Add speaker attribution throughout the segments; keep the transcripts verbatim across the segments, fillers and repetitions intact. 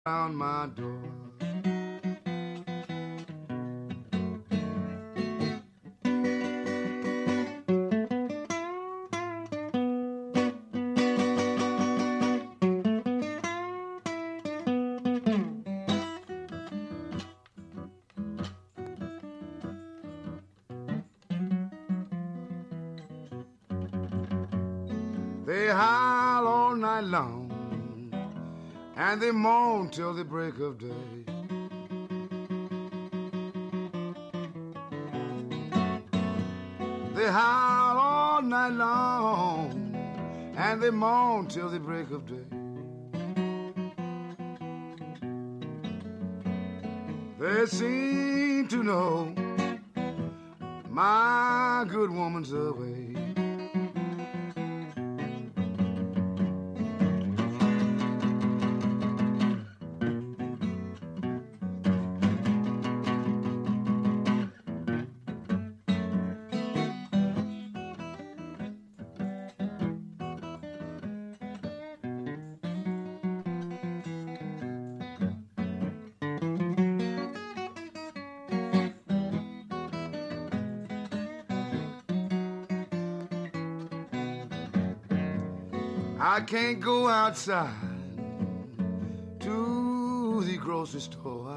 Speaker 1: around my door. They howl all night long and they moan till the break of day. They howl all night long and they moan till the break of day. They seem to know my good woman's away. I can't go outside to the grocery store.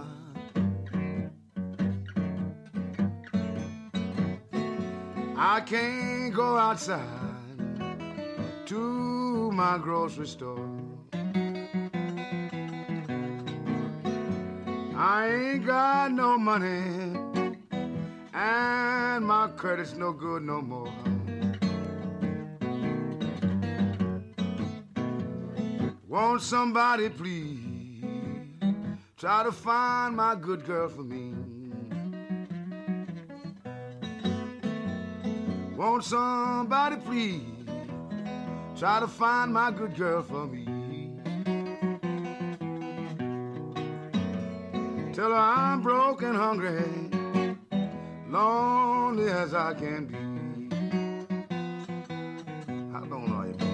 Speaker 1: I can't go outside to my grocery store. I ain't got no money and my credit's no good no more. Won't somebody please try to find my good girl for me? Won't somebody please try to find my good girl for me? Tell her I'm broke and hungry, lonely as I can be. How long are you, boy?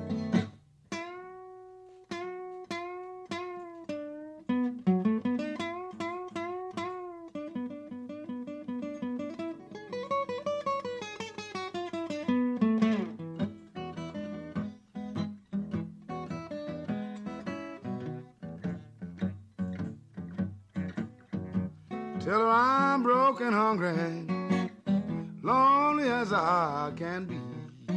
Speaker 1: Tell her I'm broke and hungry, lonely as I can be.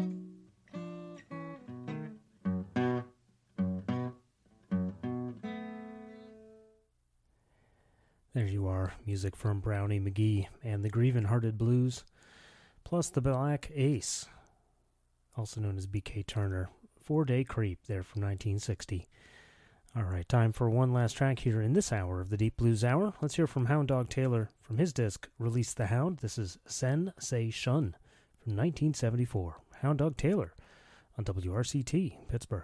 Speaker 2: There you are, music from Brownie McGhee and the Grievin' Hearted Blues, plus the Black Ace, also known as B K Turner, Four Day Creep there from nineteen sixty. All right, time for one last track here in this hour of the Deep Blues Hour. Let's hear from Hound Dog Taylor from his disc, Release the Hound. This is Sen Say Shun from nineteen seventy-four. Hound Dog Taylor on W R C T, Pittsburgh.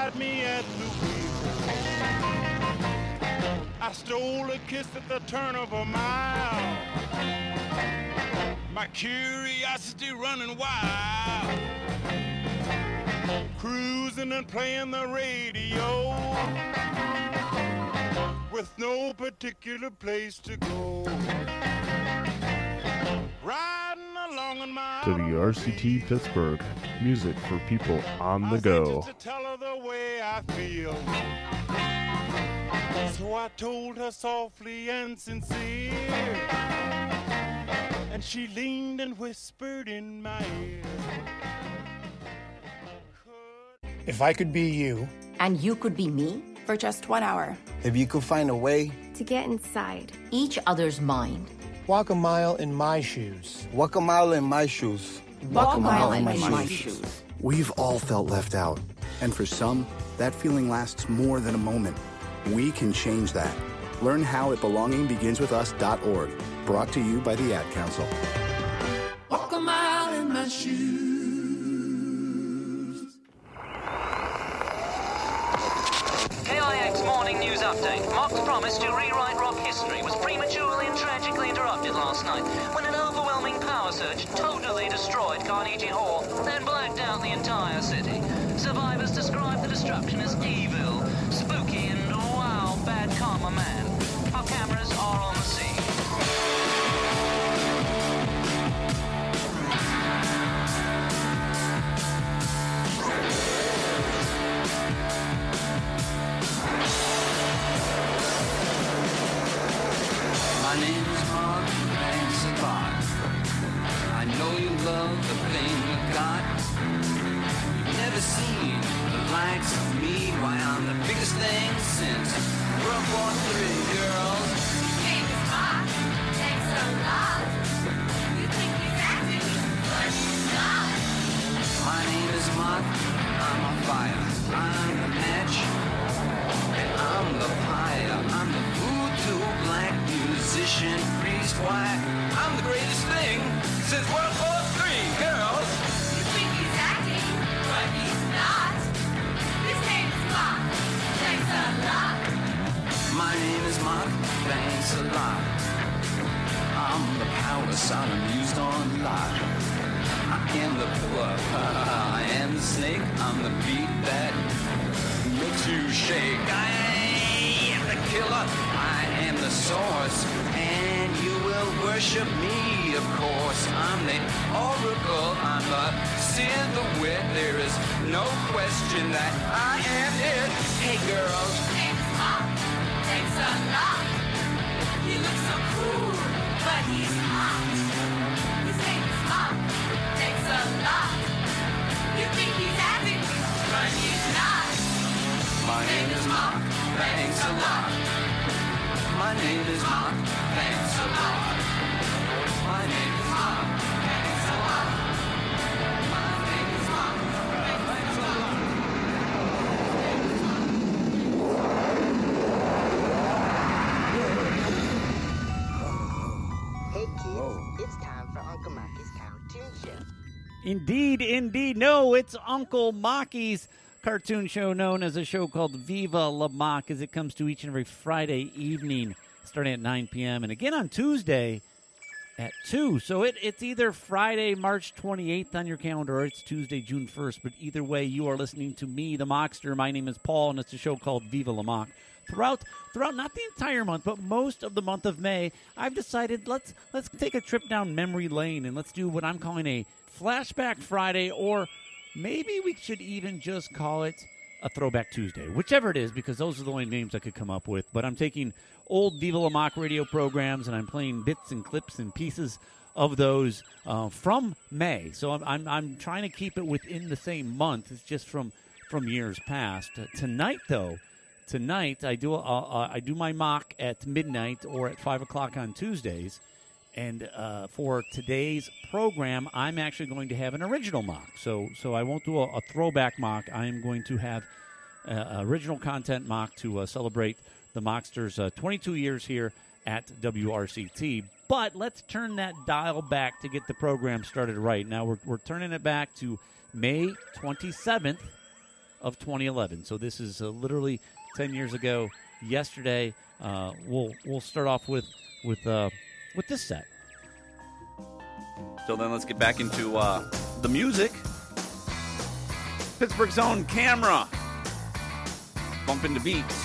Speaker 3: beside me at the wheel. I stole a kiss at the turn of a mile. My curiosity running wild. Cruising and playing the radio with no particular place to go. Riding along in my
Speaker 4: W R C T Pittsburgh, music for people on the go.
Speaker 3: I said just to tell her the way I feel. So I told her softly and sincere, and she leaned and whispered in my ear.
Speaker 5: If I could be you,
Speaker 6: and you could be me,
Speaker 7: for just one hour.
Speaker 8: If you could find a way
Speaker 9: to get inside
Speaker 6: each other's mind.
Speaker 5: Walk a mile in my shoes.
Speaker 8: Walk a mile in my shoes.
Speaker 6: Walk, Walk a mile, mile in, in my, my shoes. shoes.
Speaker 10: We've all felt left out. And for some, that feeling lasts more than a moment. We can change that. Learn how at belonging begins with us dot org. Brought to you by the Ad Council.
Speaker 11: Walk a mile in my shoes.
Speaker 12: K I X Morning News Update. Mark's promise to rewrite rock history was prematurely and tragically interrupted last night when an overwhelming power surge totally destroyed Carnegie Hall, then blacked out the entire city. Survivors describe the destruction as evil, spooky, and wow, bad karma man. Our cameras are on the scene.
Speaker 11: My name is Mark, thanks a lot. I know you love the thing you got. You've never seen the likes of me. Why, I'm the biggest thing since World War Three, girls.
Speaker 13: His name is Mark, thanks a lot. You think he's acting, but he's not.
Speaker 11: My name is Mark, I'm on fire. I'm the match, and I'm the pyre. I'm the voodoo black musician priest. Why, I'm the greatest thing since World War Three, girls.
Speaker 13: You think he's acting, but he's not. His name is Mark, thanks a lot.
Speaker 11: My name is Mark, thanks a lot. I'm the power Sodom used on Lot. I am the pillar, I am the snake. I'm the beat that makes you shake. I am the killer, I am the source, and you will worship me, of course. I'm the oracle, I'm the seer, the wit. There is no question that I am it. Hey girls,
Speaker 13: his name is Mark, thanks a lot. He looks so cool, but he's hot. His name is Mark, thanks a lot. You think he's acting, but he's not.
Speaker 11: My name is Mark, thanks a lot. My name is Mark, thanks a lot. My name is Mark, thanks a lot. My name is Mark, thanks a lot.
Speaker 14: Hey kids, it's time for Uncle Mackie's Cartoon Show.
Speaker 15: Indeed, indeed. No, it's Uncle Mackie's cartoon show known as a show called Viva La Mock, as it comes to each and every Friday evening starting at nine p.m. and again on Tuesday at two. So it, it's either Friday, March twenty-eighth on your calendar, or it's Tuesday, June first. But either way, you are listening to me, the Mockster. My name is Paul, and it's a show called Viva La Mock. Throughout, throughout not the entire month, but most of the month of May, I've decided let's let's take a trip down memory lane and let's do what I'm calling a Flashback Friday, or maybe we should even just call it a Throwback Tuesday, whichever it is, because those are the only names I could come up with. But I'm taking old Viva La Mock radio programs, and I'm playing bits and clips and pieces of those uh, from May. So I'm, I'm I'm trying to keep it within the same month. It's just from from years past. Uh, tonight, though, tonight I do uh, uh, I do my mock at midnight or at five o'clock on Tuesdays. And uh, for today's program, I'm actually going to have an original mock. So so I won't do a, a throwback mock. I am going to have uh, original content mock to uh, celebrate the Mocksters' uh, twenty-two years here at W R C T. But let's turn that dial back to get the program started right. Now we're, we're turning it back to May twenty-seventh, of twenty eleven. So this is uh, literally ten years ago yesterday. Uh, we'll we'll start off with with uh, with this set.
Speaker 7: So then let's get back into uh, the music. Pittsburgh's own Camera. Bump into beats.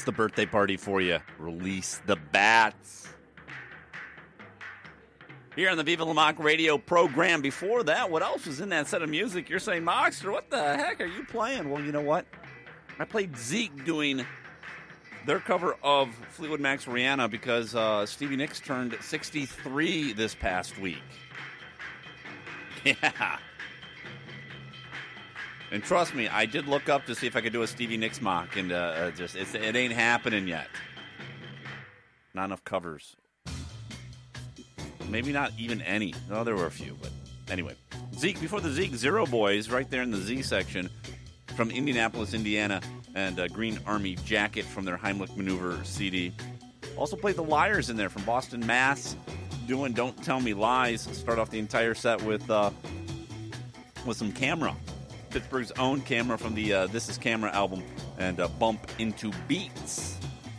Speaker 7: the birthday party for you. Release the bats. Here on the Viva La Mock radio program. Before that, what else was in that set of music? You're saying, Moxter, what the heck are you playing? Well, you know what? I played Zeke doing their cover of Fleetwood Mac's Rihanna because uh, Stevie Nicks turned sixty-three this past week. Yeah. And trust me, I did look up to see if I could do a Stevie Nicks mock, and uh, just it's, it ain't happening yet. Not enough covers. Maybe not even any. No, there were a few, but anyway. Zeke, before the Zeke, Zero Boys, right there in the Z section from Indianapolis, Indiana, and uh, Green Army Jacket from their Heimlich Maneuver C D. Also played the Liars in there from Boston, Mass, doing Don't Tell Me Lies. Start off the entire set with uh, with some Camera. Pittsburgh's own Camera from the uh, This Is Camera album, and uh, Bump Into Beats.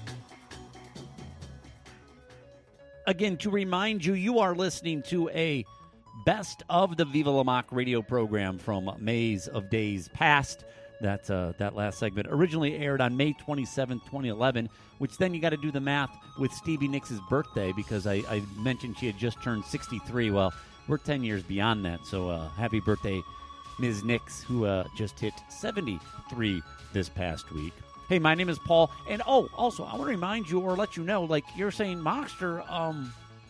Speaker 15: Again, to remind you, you are listening to a best of the Viva La Mock radio program from Mays of Days Past. That uh, that last segment originally aired on May twenty-seventh, twenty eleven, which then you got to do the math with Stevie Nicks' birthday, because I, I mentioned she had just turned sixty-three. Well, we're ten years beyond that, so uh, happy birthday, Miz Nicks, who uh, just hit seventy-three this past week. Hey, my name is Paul, and oh, also, I want to remind you or let you know, like, you're saying, Moxter, um,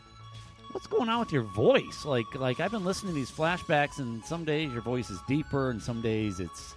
Speaker 15: what's going on with your voice? Like, like I've been listening to these flashbacks, and some days your voice is deeper, and some days it's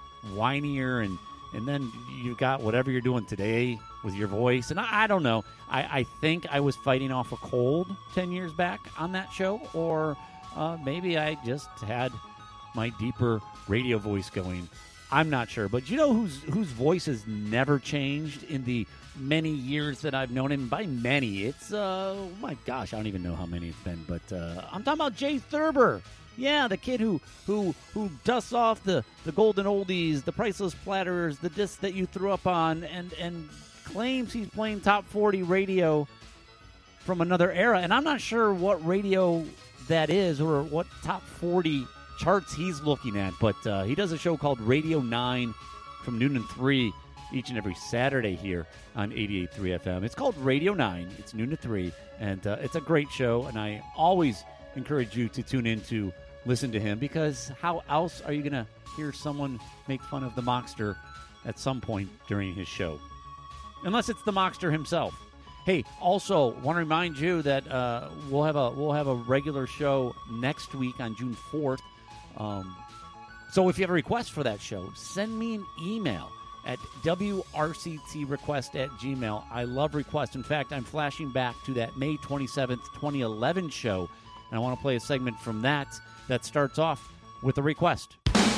Speaker 15: whinier, and, and then you got whatever you're doing today with your voice, and I, I don't know. I, I think I was fighting off a cold ten years back on that show, or uh, maybe I just had my deeper radio voice going. I'm not sure, but you know whose whose voice has never changed in the many years that I've known him? By many, it's, uh, oh my gosh, I don't even know how many it's been, but uh, I'm talking about Jay Thurber. Yeah, the kid who who who dusts off the, the golden oldies, the priceless platters, the discs that you threw up on, and, and claims he's playing top forty radio from another era. And I'm not sure what radio that is or what top forty charts he's looking at, but uh, he does a show called Radio nine from noon to three each and every Saturday here on eighty-eight point three F M. It's called Radio nine. It's noon to three, and uh, it's a great show, and I always encourage you to tune in to listen to him, because how else are you going to hear someone make fun of the Moxter at some point during his show? Unless it's the Moxter himself. Hey, also want to remind you that uh, we'll have a we'll have a regular show next week on June fourth. Um, so if you have a request for that show, send me an email at W R C T request at gmail. I love requests. In fact, I'm flashing back to that May twenty-seventh, twenty eleven show, and I want to play a segment from that that starts off with a request.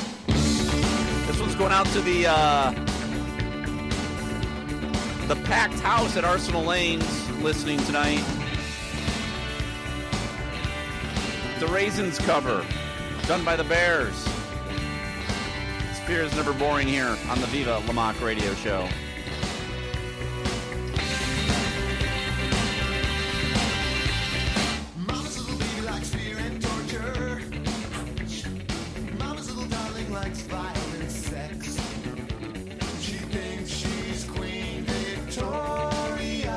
Speaker 7: This one's going out to the uh, the packed house at Arsenal Lanes listening tonight. The Raisins cover, done by the Bears. Fear is never boring here on the Viva La Mock radio show.
Speaker 9: Mama's little baby likes fear and torture. Mama's little darling likes violent sex. She thinks she's Queen Victoria.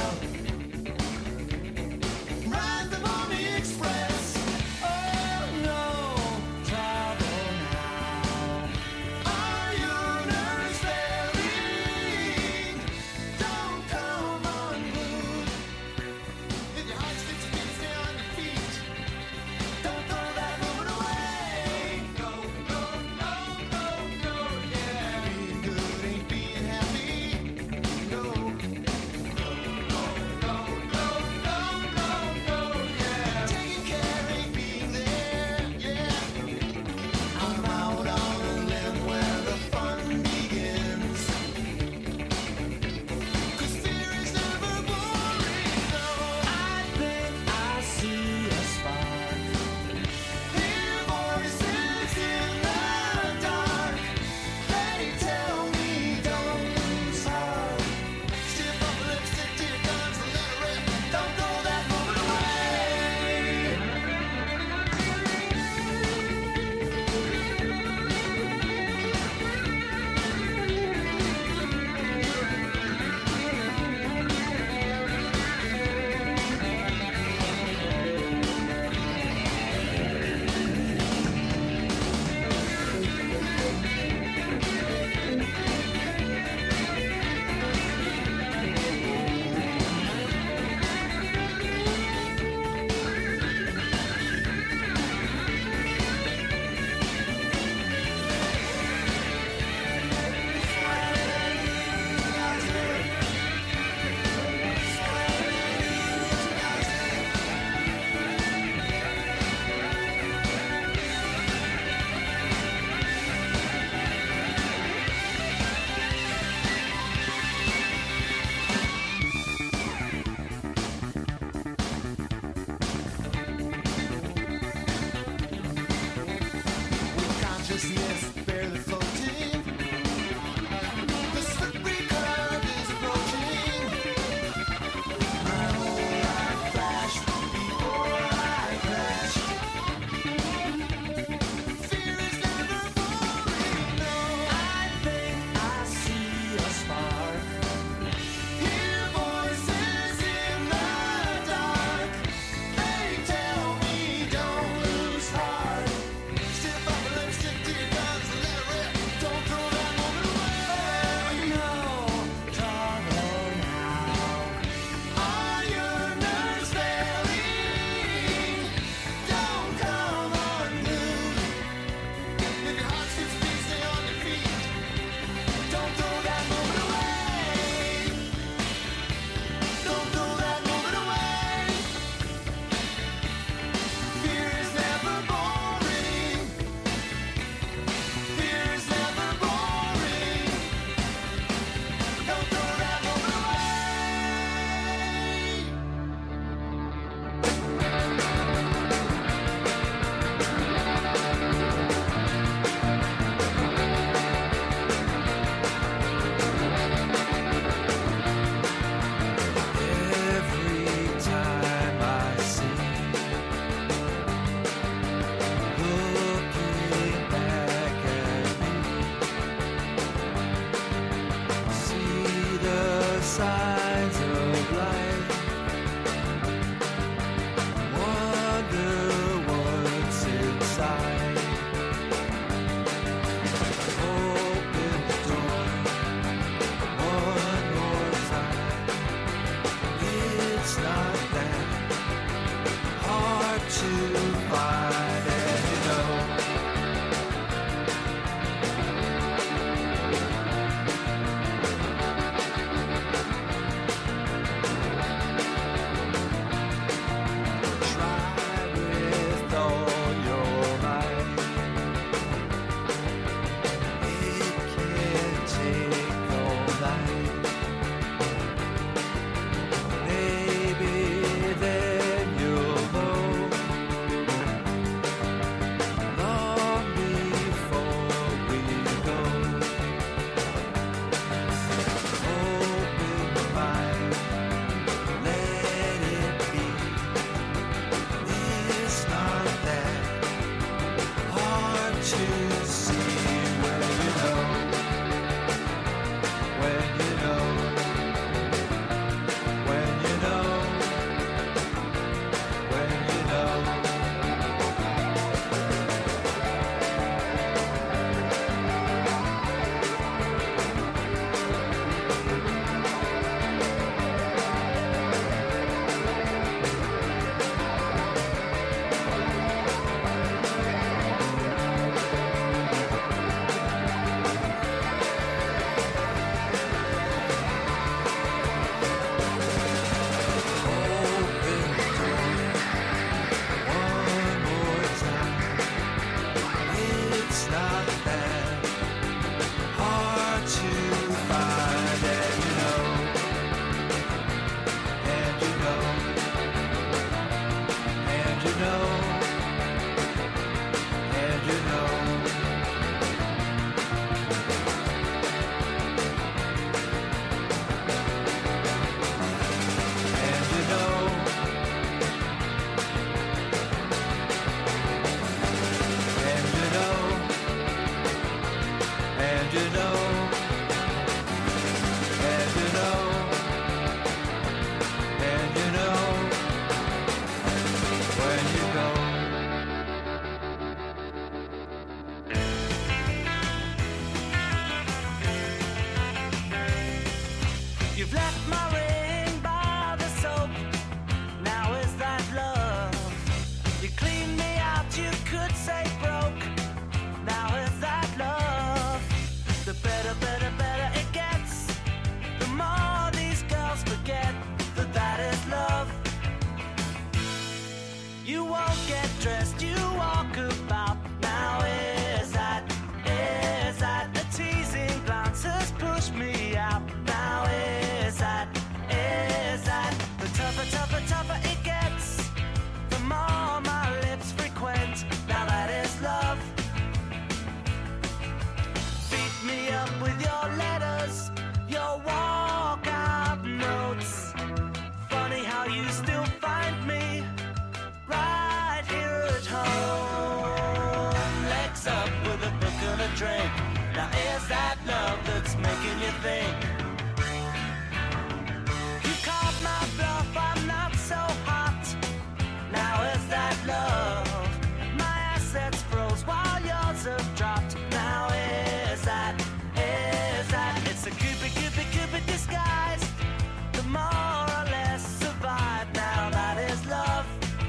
Speaker 9: Ride the Pony Express. Oh no, travel now. Our universe very dressed you walk about. Now is that, is that the teasing glances push me out? Now is that, is that the tougher, tougher, tougher it gets, the more my lips frequent. Now that is love. Beat me up with your letters, your walkout notes. Funny how you still find me right here at home. Legs up with a book and a drink. Now is that love that's making you think? You caught my bluff, I'm not so hot. Now is that love? My assets froze while yours have dropped. Now is that, is that it's a cupid, cupid, cupid disguise. The more or less survive. Now that is love.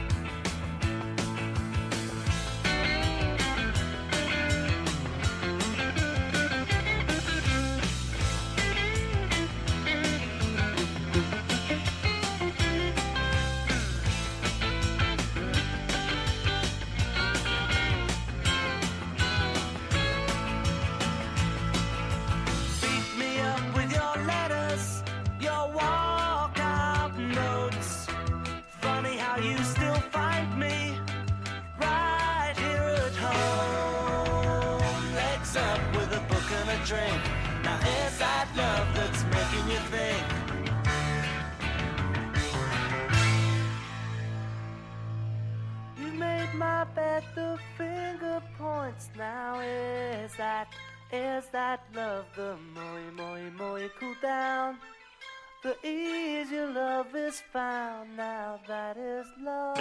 Speaker 9: Beat me up with your letters, your walkout notes. Funny how you still find me right here at home. Legs up with a book and a drink. Now is that love that's making you think? You made my bed the finger points. Now is that, is that love? The more, more, more you cool down, the easier love is found. Now that is love.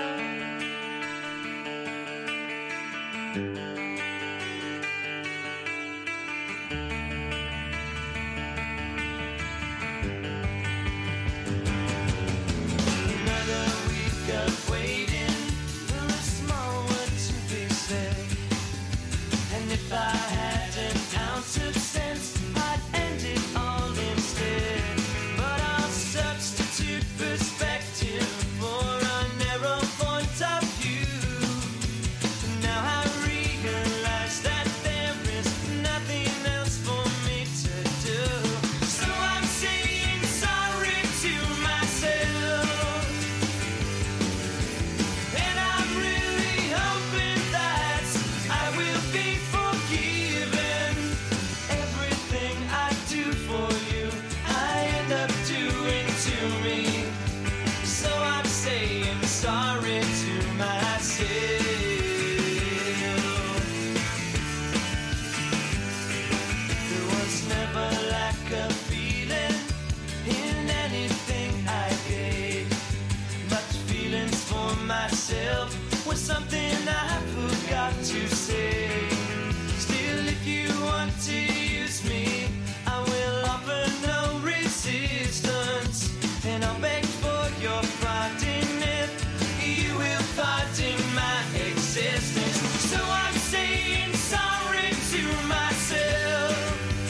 Speaker 9: Another week of waiting for a small word to be said. And if I had an ounce of sense, I'd end it all instead. But I'll substitute perspective for a narrow point of view. Now I realize that there is nothing else for me to do. So I'm saying sorry to myself. And I'm really hoping that I will be forgiven. Everything I do for you, I end up doing to me. So I'm saying sorry to myself. There was never lack of feeling in anything I gave, but feelings for myself was something I forgot to say. Still, if you want to use me, I will offer no resistance, and I'll beg for your pardon if you will pardon my existence. So I'm saying sorry to myself,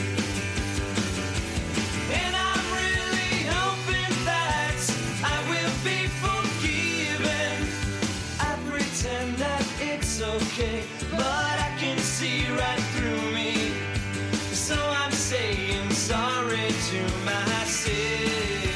Speaker 9: and I'm really hoping that I will be forgiven. I pretend that it's okay, but I can see right through me. So I'm saying sorry to myself.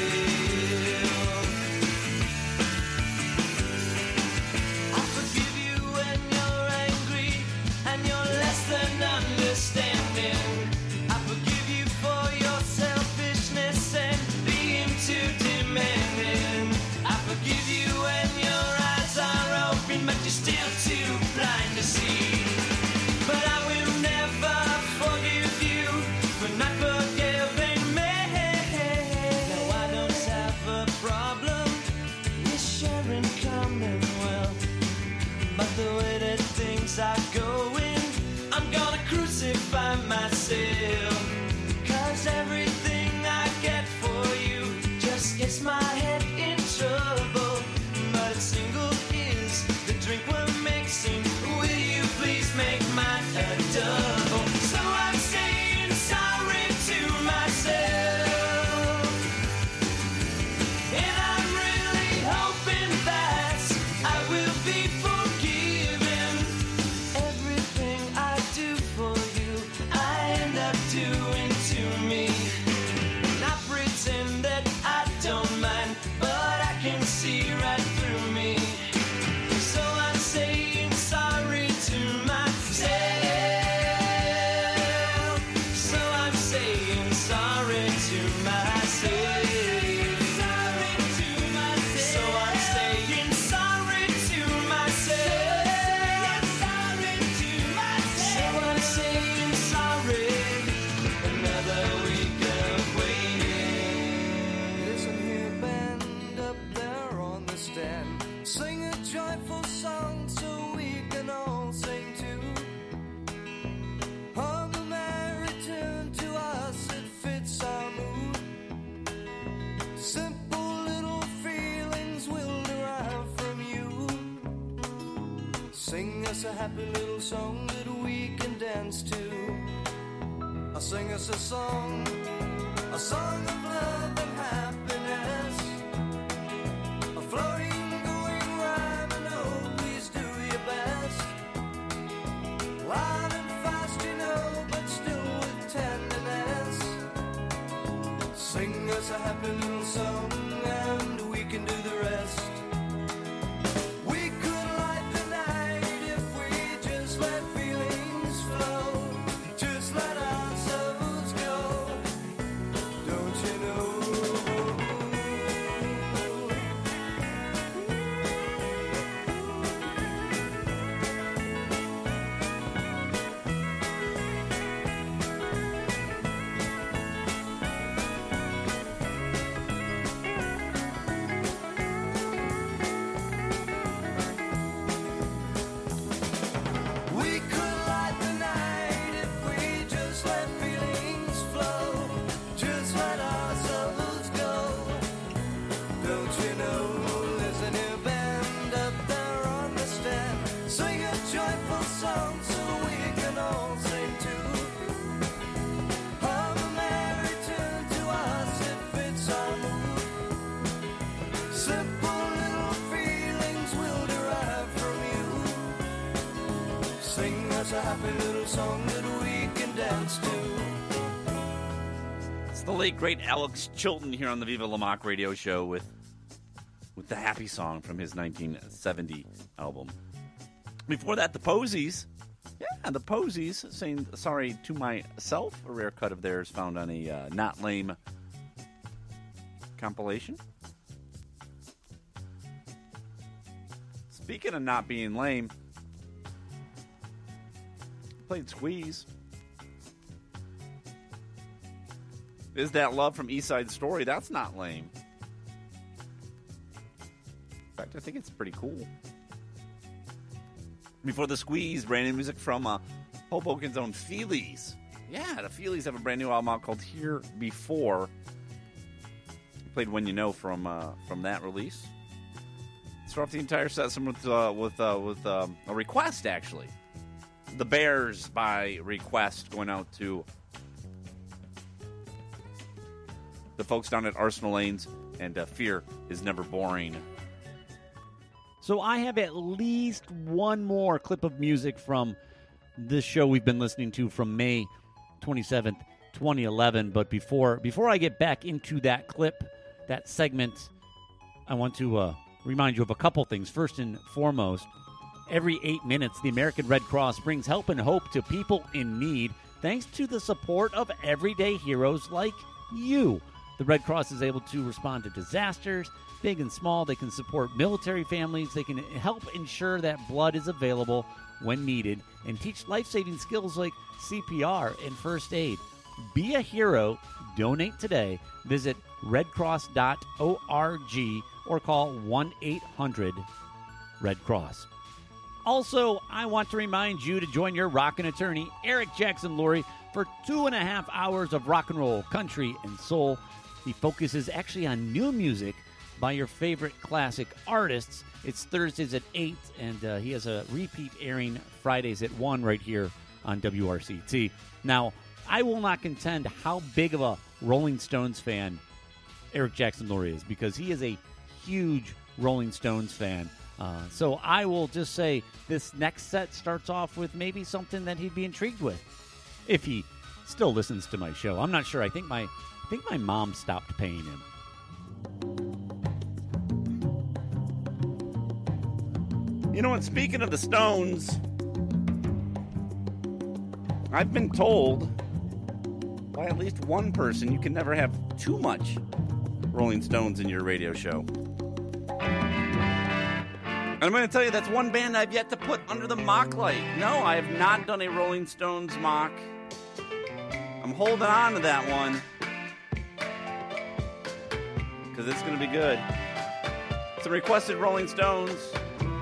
Speaker 9: I forgive you when you're angry and you're less than understanding. I forgive you for your selfishness and being too demanding. I forgive you when your eyes are open, but you're still too blind to see. But I will never forgive you for not forgiving me. No, I don't have a problem with sharing Commonwealth, but the way that things are going, I'm gonna crucify myself. Cause everything I get for you just gets my head in trouble. But a single is the drink we're mixing. Will you please make mine a double? So I'm saying sorry to myself, and I'm really hoping that I will be forgiven. joyful song so we can all sing too. On the merry tune to us, it fits our mood. Simple little feelings will derive from you. Sing us a happy little song that we can dance to. I'll sing us a song, a song of love and happiness. A floating, going rhyme, and oh, please do your best. Loud and fast, you know, but still with tenderness. Sing us a happy little song, and we can do the rest. We could light the night if we just let feelings flow. Just let ourselves go. Don't you know? We could light the night if we just let feelings flow. Just let ourselves go. Don't you know? There's a new band up there on the stand. Sing a joyful song so we can all sing too. On the merry tune to us, it fits our mood. Simple little feelings will derive from you. Sing us a happy little song that we can dance to.
Speaker 7: It's the late, great Alex Chilton here on the Viva La Mock radio show with with the happy song from his nineteen seventy album. Before that, the Posies. Yeah, the Posies saying sorry to myself, a rare cut of theirs found on a uh, Not Lame compilation. Speaking of not being lame, played Squeeze. Is That Love from East Side Story? That's not lame. In fact, I think it's pretty cool. Before the Squeeze, brand new music from uh, Hoboken's own Feelies. Yeah, the Feelies have a brand new album out called Here Before. Played When You Know from uh, from that release. Start off the entire set with uh, with uh, with um, a request, actually. The Bears by request, going out to the folks down at Arsenal Lanes, and uh, Fear is Never Boring.
Speaker 15: So I have at least one more clip of music from this show we've been listening to from May twenty-seventh, twenty eleven. But before before I get back into that clip, that segment, I want to uh, remind you of a couple things. First and foremost, every eight minutes, the American Red Cross brings help and hope to people in need thanks to the support of everyday heroes like you. The Red Cross is able to respond to disasters, big and small. They can support military families. They can help ensure that blood is available when needed and teach life-saving skills like C P R and first aid. Be a hero. Donate today. Visit red cross dot org or call one eight hundred red cross. Also, I want to remind you to join your rockin' attorney, Eric Jackson Lurie, for two and a half hours of rock and roll, country, and soul. He focuses actually on new music by your favorite classic artists. It's Thursdays at eight, and uh, he has a repeat airing Fridays at one right here on W R C T. Now, I will not contend how big of a Rolling Stones fan Eric Jackson Lurie is, because he is a huge Rolling Stones fan. Uh, so I will just say this next set starts off with maybe something that he'd be intrigued with, if he still listens to my show. I'm not sure. I think my I think my mom stopped paying him.
Speaker 7: You know what? Speaking of the Stones, I've been told by at least one person you can never have too much Rolling Stones in your radio show. And I'm going to tell you, that's one band I've yet to put under the mock light. No, I have not done a Rolling Stones mock. I'm holding on to that one, because it's going to be good. Some requested Rolling Stones.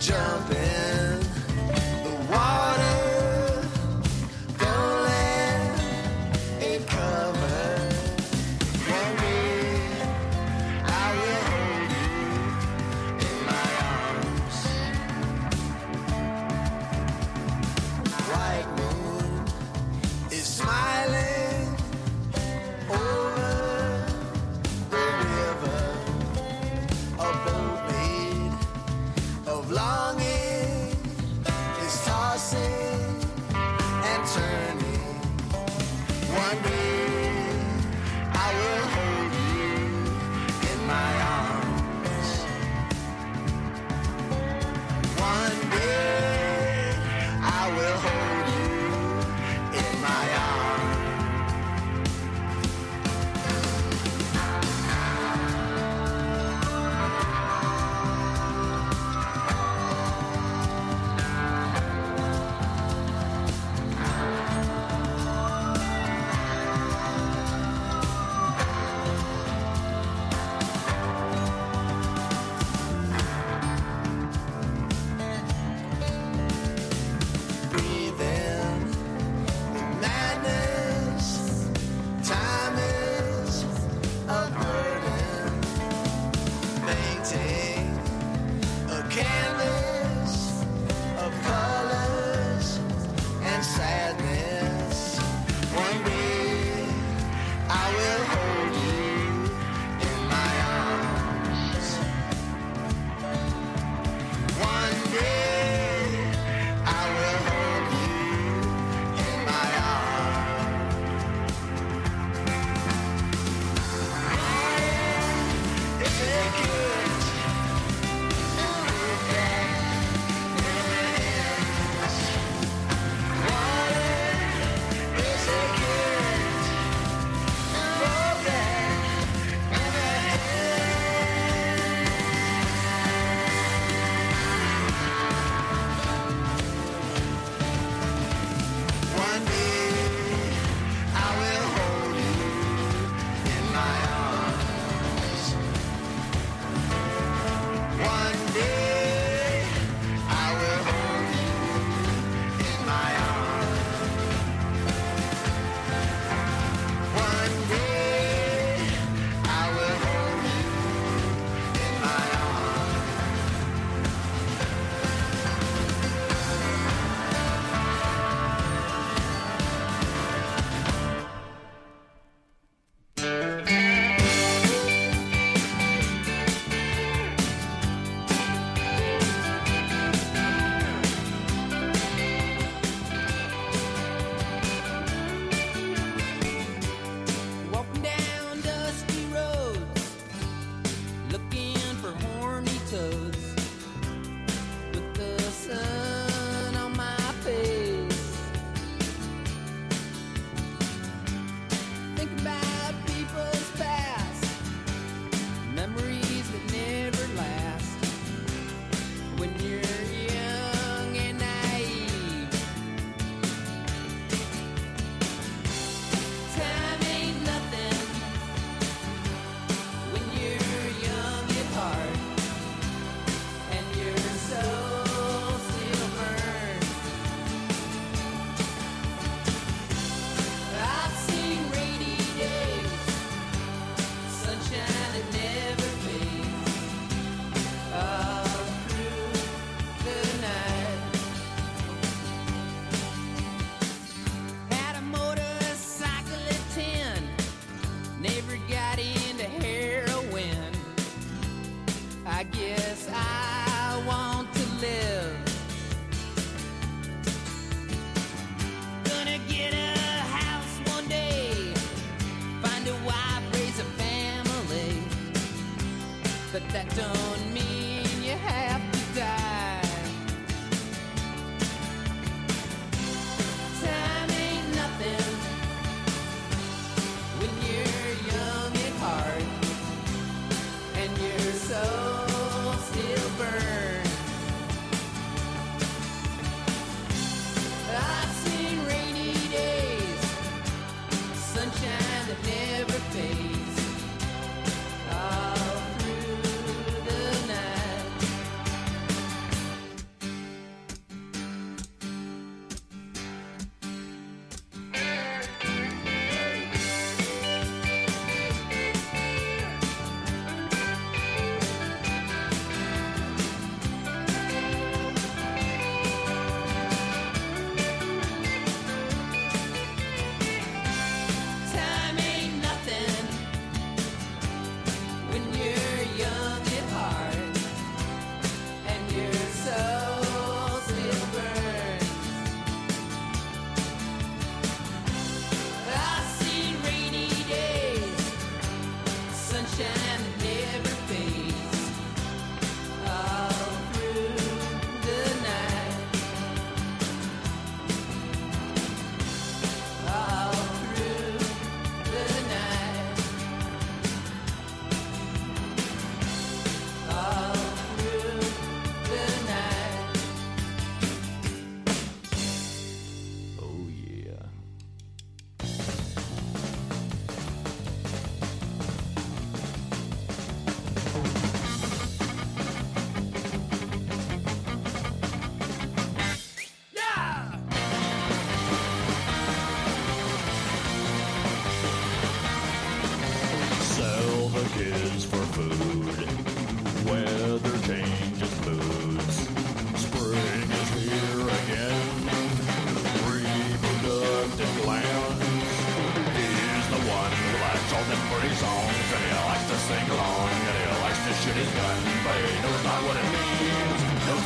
Speaker 9: jump in the water. Don't let it cover. One day I will hold you in my arms. White moon is smiling over the river. A boat made of longing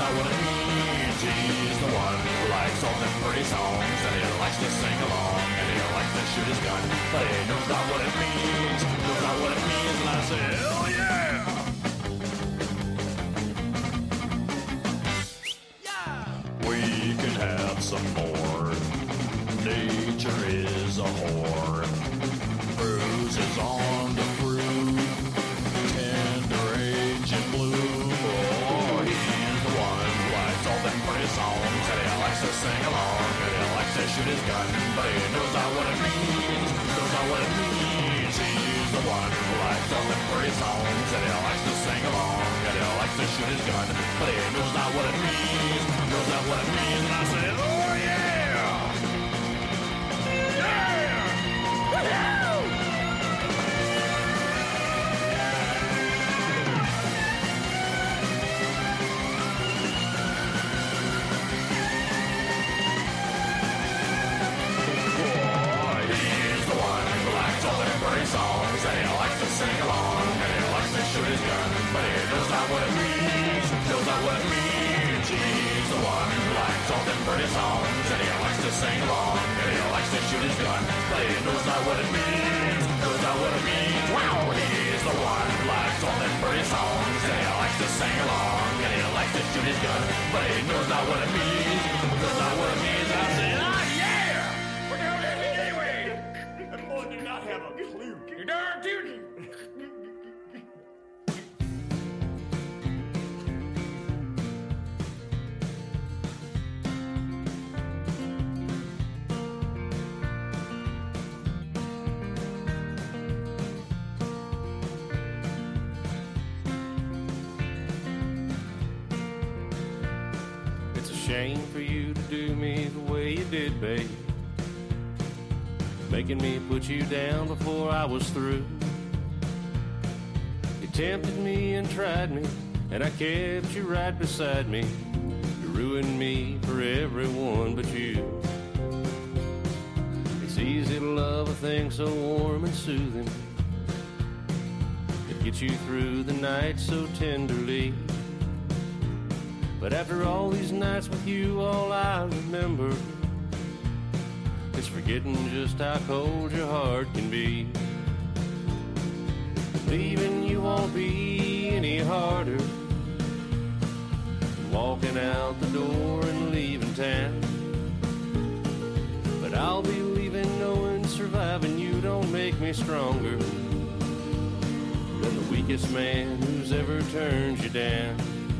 Speaker 16: not what it means. He's the one who likes all them pretty songs, and he likes to sing along, and he likes to shoot his gun, but he knows not what it means. Knows not what it means, and I say, hell yeah! We could have some more. Nature is a whore. Bruises on the fruit. Tender age and bloom. Oh, he's the one who likes all them pretty songs. And he likes to sing along. And he likes to shoot his gun. But he knows not what it means. Knows not what it means. He's the one who likes all them pretty songs. And he likes to sing along. And he likes to shoot his gun. But he knows not what it means. Knows not what it means. And I say, oh yeah! Yeah! Woo-hoo! Songs and he likes to sing along and he likes to shoot his gun, but he knows not what it means, knows not what it means. He's the one who likes all them pretty songs and he likes to sing along and he likes to shoot his gun, but he knows not what it means, knows not what it means. Wow, he's the one who likes all them pretty songs and he likes to sing along and he likes to shoot his gun, but he knows not what it means, knows not what it means. I say, ah yeah, we're doing it anyway. That boy do not have a clue. You darn tootin'.
Speaker 17: It's a shame for you to do me the way you did, babe. Making me put you down before I was through. You tempted me and tried me, and I kept you right beside me. You ruined me for everyone but you. It's easy to love a thing so warm and soothing. It gets you through the night so tenderly. But after all these nights with you, all I remember is forgetting just how cold your heart can be. Leaving you won't be any harder than walking out the door and leaving town. But I'll be leaving knowing surviving you don't make me stronger than the weakest man who's ever turned you down.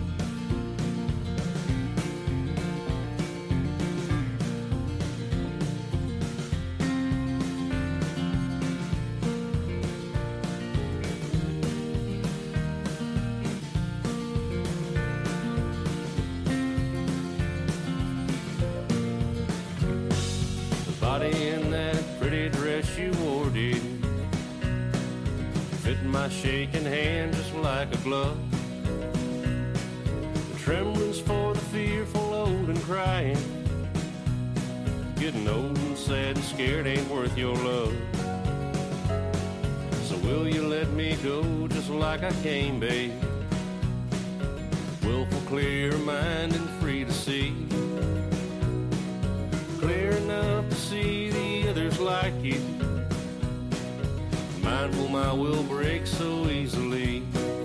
Speaker 17: In that pretty dress you wore, dear, fitting my shaking hand just like a glove. The trembling's for the fearful, old and crying. Getting old and sad and scared ain't worth your love. So will you let me go just like I came, babe? Willful, clear mind and free to see. Clear enough to see the others like you. Mindful my will breaks so easily.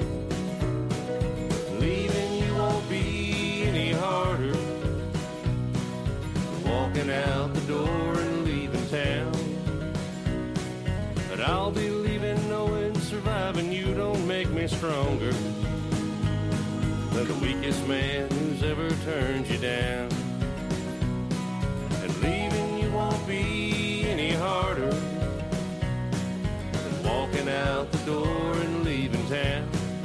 Speaker 17: Leaving you won't be any harder than walking out the door and leaving town. But I'll be leaving knowing surviving you don't make me stronger than the weakest man who's ever turned you down. Leaving you won't be any harder than walking out the door and leaving town.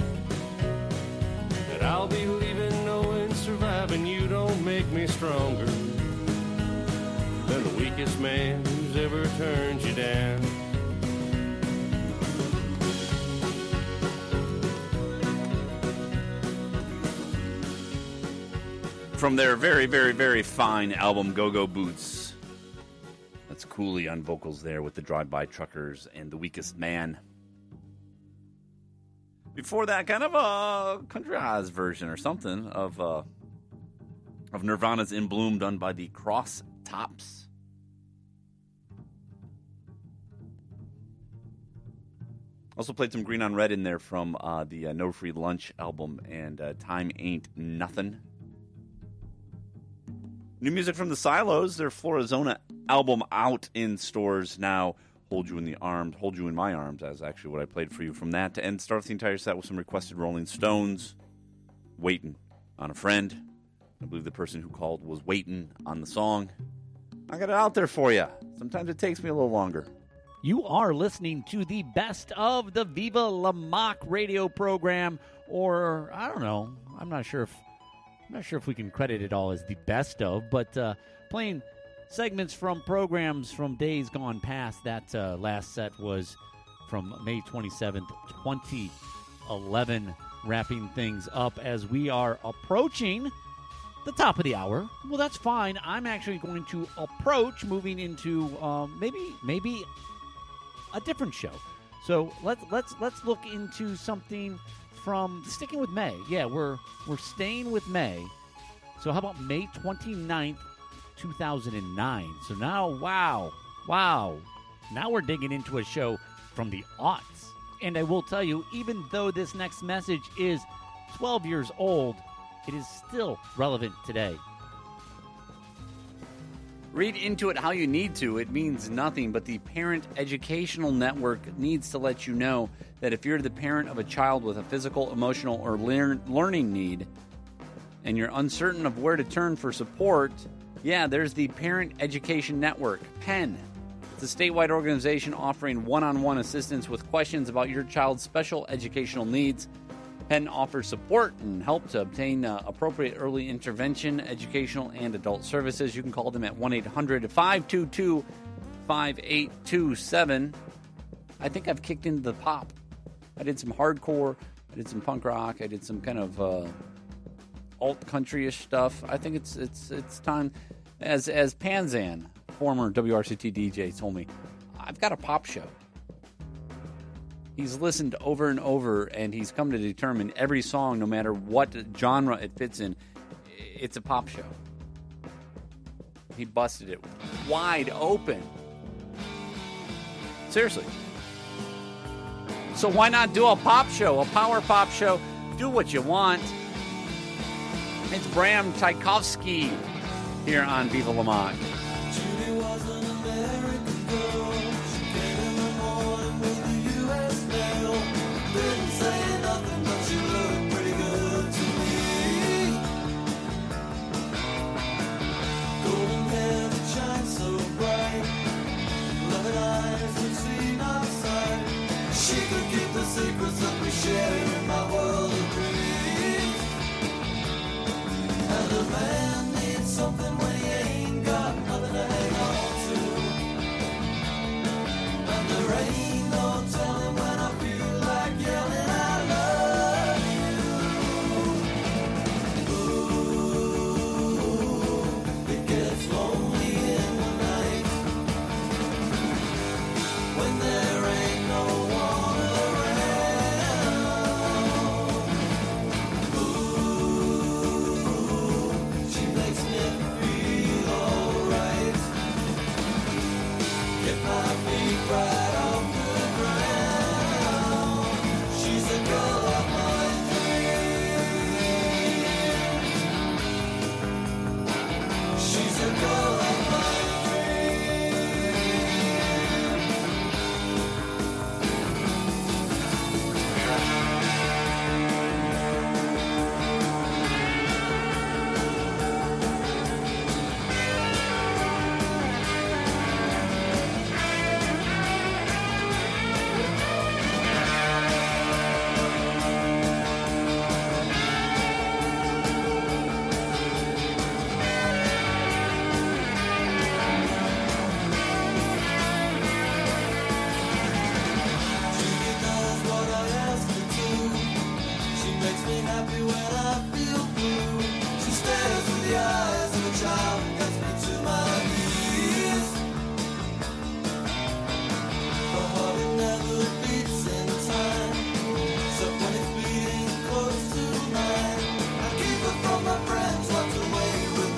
Speaker 17: But I'll be leaving knowing surviving you don't make me stronger than the weakest man who's ever turned you down.
Speaker 7: From their very, very, very fine album, Go-Go Boots. That's Cooley on vocals there with the Drive-By Truckers and The Weakest Man. Before that, kind of a country Oz version or something of uh, of Nirvana's In Bloom, done by the Cross Tops. Also played some Green on Red in there from uh, the uh, No Free Lunch album and uh, Time Ain't Nothing. New music from the Silos, their Florazona album out in stores now. Hold You in the Arms, Hold You in My Arms, that's actually what I played for you from that. To end, start off the entire set with some requested Rolling Stones. Waiting on a Friend. I believe the person who called was waiting on the song. I got it out there for you. Sometimes it takes me a little longer.
Speaker 15: You are listening to the best of the Viva La Mock radio program, or I don't know. I'm not sure if I'm not sure if we can credit it all as the best of, but uh, playing segments from programs from days gone past. That uh, last set was from May twenty-seventh, twenty eleven, wrapping things up as we are approaching the top of the hour. Well, that's fine. I'm actually going to approach moving into um, maybe maybe a different show. So let's let's let's look into something from sticking with May. Yeah, we're we're staying with May. So how about May twenty-ninth, two thousand nine? So now, wow, wow. Now we're digging into a show from the aughts. And I will tell you, even though this next message is twelve years old, it is still relevant today.
Speaker 7: Read into it how you need to. It means nothing, but the Parent Educational Network needs to let you know that if you're the parent of a child with a physical, emotional, or lear- learning need, and you're uncertain of where to turn for support, yeah, there's the Parent Education Network, PEN. It's a statewide organization offering one-on-one assistance with questions about your child's special educational needs. PEN offers support and help to obtain uh, appropriate early intervention, educational, and adult services. You can call them at one eight hundred, five two two, five eight two seven. I think I've kicked into the pop. I did some hardcore, I did some punk rock, I did some kind of uh, alt-country-ish stuff. I think it's it's it's time. As, as Panzan, former W R C T D J, told me, I've got a pop show. He's listened over and over, and he's come to determine every song, no matter what genre it fits in, it's a pop show. He busted it wide open. Seriously. So why not do a pop show, a power pop show? Do what you want. It's Bram Tchaikovsky here on Viva La Mock.
Speaker 9: Judy was an American girl. She came in the morning with the U S mail. Didn't say nothing, but she looked pretty good to me. Golden hair that shines so bright, loving eyes that see not sight. She could keep the secrets that we share in my world of dreams. And a man needs something when he ain't got nothing to hang on to. And there ain't no telling when I feel like yelling, I love you. Ooh, it gets lonely in the night when there ain't no one around. Ooh, she makes me feel alright. Get my feet right off the ground. She's the girl of my dreams. She's the girl of my my friends locked away with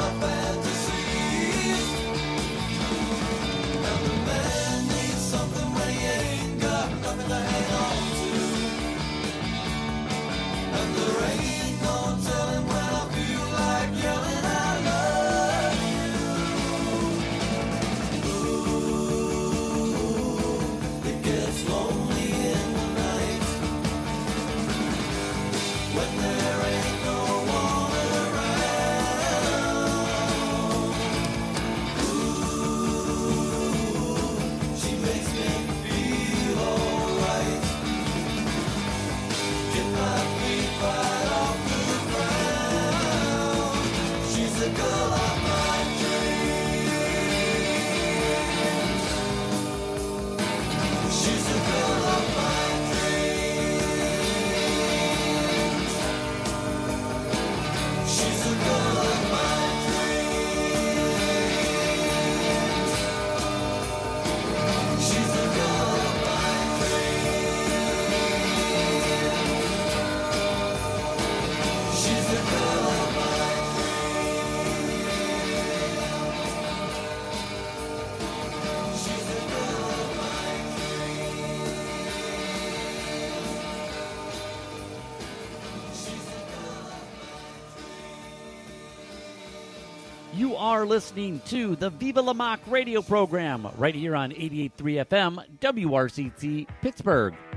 Speaker 15: You are listening to the Viva La Mock radio program right here on eighty-eight point three F M, W R C C, Pittsburgh.